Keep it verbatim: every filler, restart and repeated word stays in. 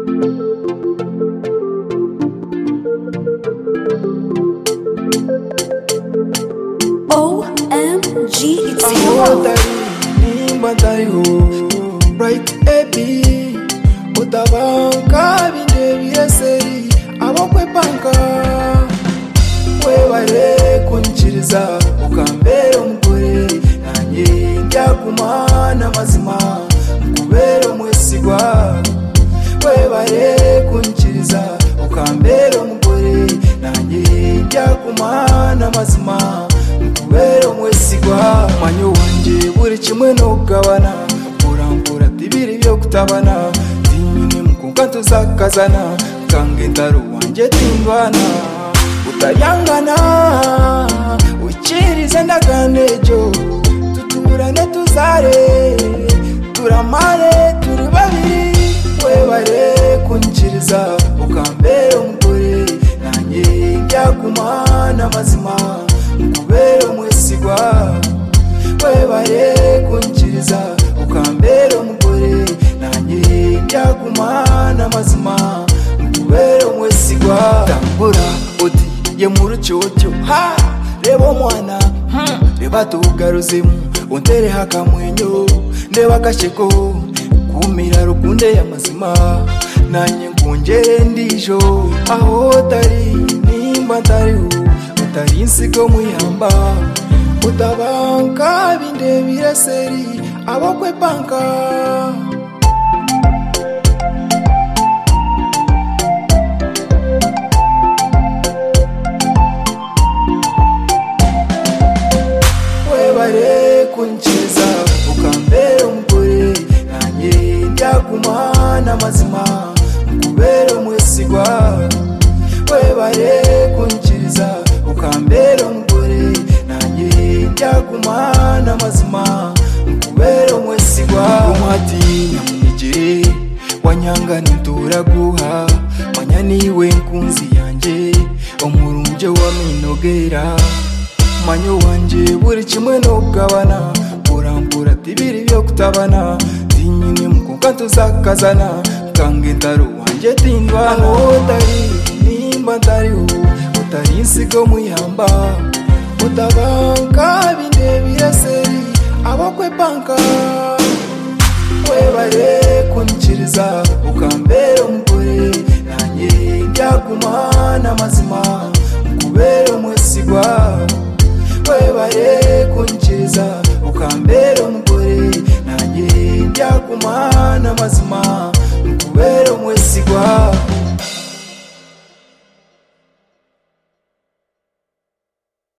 O M G, it's aho you. nimba ndariho bright baby utabanka binde biraseri abokwe banka webare kunchiriza ukambera umugore nanye ndyakumana mazima kubera umwesigwa webare kunchiriza ukambera umugore nanye ndyakumana mazima kubera umwesigwa manyo wanje buri kimwe no kugabana urampura tibiri byo kutabana tinyine mukunka tuzakazana kange ndaru wanje timbana utayangana ukirize ndaganejo tuturane tuzare turamare turi babiri webare kunchiriza ukambera umugore nanye ndyakumana mazima kubera umwesigwa webare kunchiriza ukambera umugore nanye ndyakumana mazima kubera umwesigwa tambura oti ye murucotyo ha reba mwana hmm. reba tugaruzemu ontere hakamwenyo ndeba kasheko kumira rukunde ya mazima nanye nkunjere ndijo aho tari nimba ndariho utari insigo muyamba utabanka binde biraseri abokwe banka webare kunchiriza ukambera umugore nanye ndyakumana mazima kubera umwesigwa webare kunchiriza ukambera umugore nanye ndyakumana mazima kubera umwesigwa umwati nyamunigire wanyanga nturaguha wanyaniwe nkunzi yanje umurunje wa minogera manyo wanje buri kimwe no kugabana urampura tibiri byo kutabana tinyine mukunka tuzakazana kange ndaru wanje tindwana utari nimba ndariho utari insigo muyamba utabanka binde biraseri abokwe banka webare kunchiriza ukambera umugore nanye ndyakumana mazima kubera umwesigwa webare kunchiriza ukambera umugore nanye ndyakumana mazima kubera